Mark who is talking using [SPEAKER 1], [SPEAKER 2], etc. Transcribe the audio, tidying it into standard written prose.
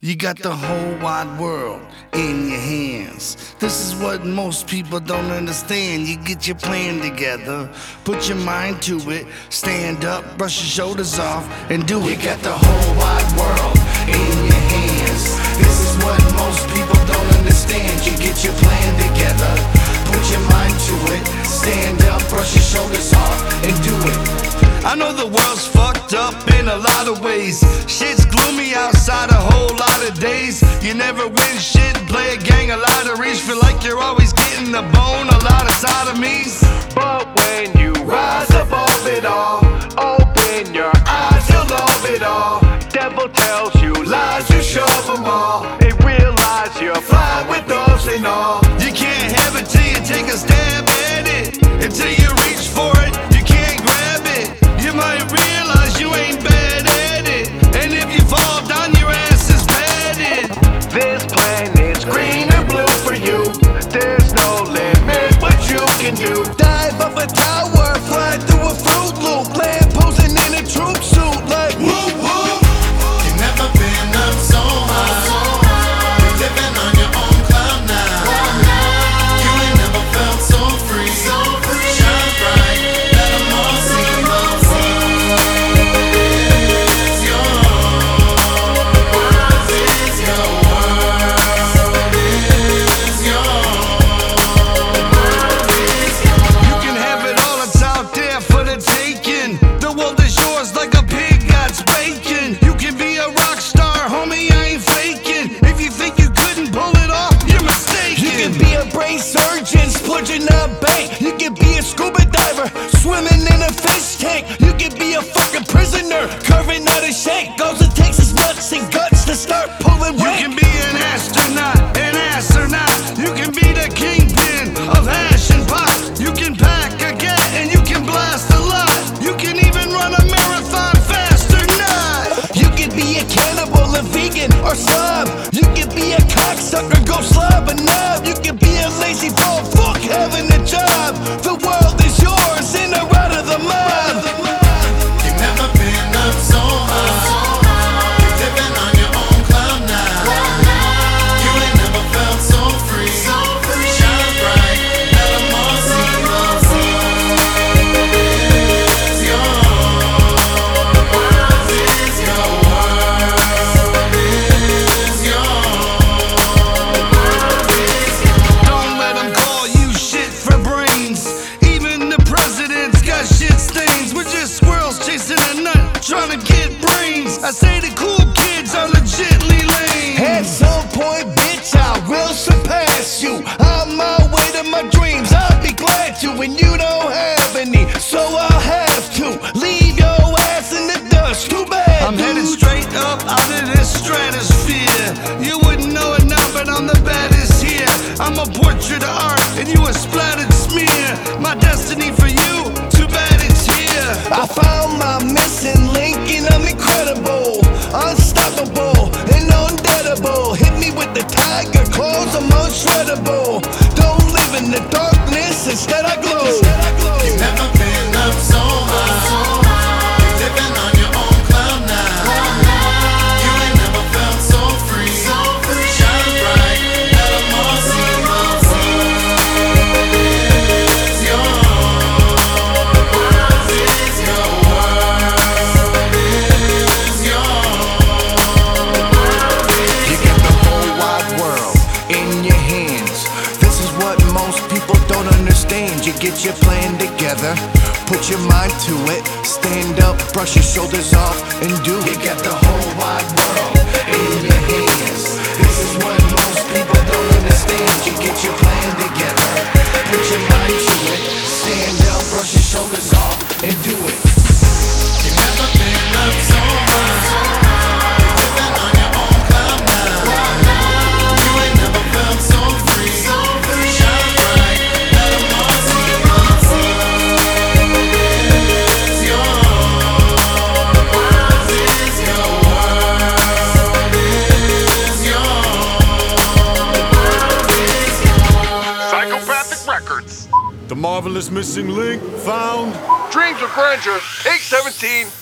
[SPEAKER 1] You got the whole wide world in your hands. This is what most people don't understand. You get your plan together, put your mind to it, stand up, brush your shoulders off, and do it. You got the whole wide world in your hands. This is what most people don't understand. You get your plan together, put your mind to it, stand up, brush your shoulders off, and do it. I know the world's fucked up in a lot of ways. Shit's gloomy outside a whole lot of days. You never win shit, play a gang of lotteries. Feel like you're always getting the bone, a lot of sodomies.
[SPEAKER 2] But when you rise above it all, open your eyes, you'll love it all. Devil tells you lies, you shove them all, and realize you're flying with doves and all.
[SPEAKER 1] You can't have it till you take a stab at it. Until you reach for it, you can't grab it. You might realize you ain't bad at it, and if you fall down, your ass is padded.
[SPEAKER 2] This planet's green and blue for you. There's no limit what you can do.
[SPEAKER 3] Dive off a tower, fly through a Fruit Loop, land posing in a troop suit like woo woo.
[SPEAKER 4] You've never been up so high. You're living on your own cloud now. You ain't never felt so free. Shine bright, let them all see.
[SPEAKER 1] You can have it all, it's out there for the taking. The world is yours like a pig God's bacon. You can be a rock star, homie, I ain't faking. If you think you couldn't pull it off, you're mistaken.
[SPEAKER 3] You can be a brain surgeon, splurging on bank. You can be a scuba diver, swimming in a fish tank. You can be a fucking prisoner, carving out a shank. All it takes is nuts and guts to start pulling
[SPEAKER 1] You
[SPEAKER 3] rank.
[SPEAKER 1] can be an astronaut, an astronaut. You can be the kingpin of hash and pop. You can pack a gat and you can blast a lot. You can even run a marathon fast or not.
[SPEAKER 3] You can be a cannibal, a vegan, or slob. You can be a cocksucker, go slob a knob. You can be a lazy ball, fuck having a job. The world is yours in or out of the mob.
[SPEAKER 4] You've never been up so high. You're living on your own cloud now. You ain't never felt so free. Shine bright, let them all see. It's yours. It's your world. It's yours.
[SPEAKER 1] Don't let them call you shit for brains. Even the president's got shit stains. We're just squirrels chasing a nut, trying to get brains. I say the cool kids are legitly lame.
[SPEAKER 3] At some point, bitch, I will surpass you. On my way to my dreams, I'll be glad to. And you don't have any, so I'll have to leave your ass in the dust. Too bad,
[SPEAKER 1] I'm headed
[SPEAKER 3] dude.
[SPEAKER 1] straight up out of this stratosphere. You wouldn't know it now, but I'm the baddest here. I'm a portrait of art, and you a splattered smear. My destiny for you, too bad it's here.
[SPEAKER 3] I found my missing link and I'm incredible, unstoppable and undeadable. Hit me with the tiger claws, I'm unshreddable. Don't live in the darkness, instead I glow.
[SPEAKER 4] You've never been up so high. You're living on your own cloud now. You ain't never felt so free. Shine bright, let them all see. It's yours. It's your world. It's yours.
[SPEAKER 3] You got the whole wide world in your hands. This is what most people don't understand. You get your plan together, put your mind to it, stand up, brush your shoulders off, and do it.
[SPEAKER 1] You got the whole wide world in your hands. This is what most people don't understand. You get your plan together, put your mind to it, stand up, brush your shoulders off, and do it.
[SPEAKER 4] You've never been up so high. You're living on your own cloud now. You ain't never felt so free. Shine bright, let them all see. It's yours. It's your world. It's yours.
[SPEAKER 2] Psychopathic Records.
[SPEAKER 5] The marvelous missing link found.
[SPEAKER 2] Dreams of Grandeur, 817